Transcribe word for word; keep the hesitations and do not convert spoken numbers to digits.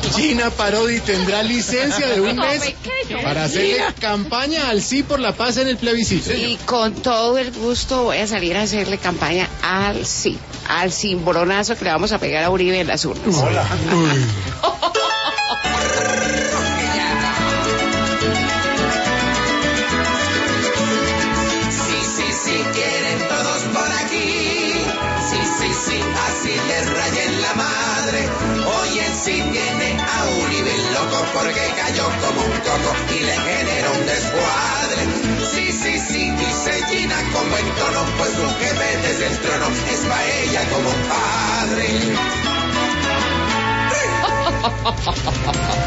Gina Parodi tendrá licencia de un mes para hacerle campaña al sí por la paz en el plebiscito. Y con todo el gusto voy a salir a hacerle campaña al sí, al cimbronazo que le vamos a pegar a Uribe en las urnas. Hola. Rayen la madre, hoy en sí tiene a Uribe loco porque cayó como un coco y le generó un descuadre. Sí, sí, sí, dice Gina con buen tono, pues su jefe desde el trono es pa' ella como un padre.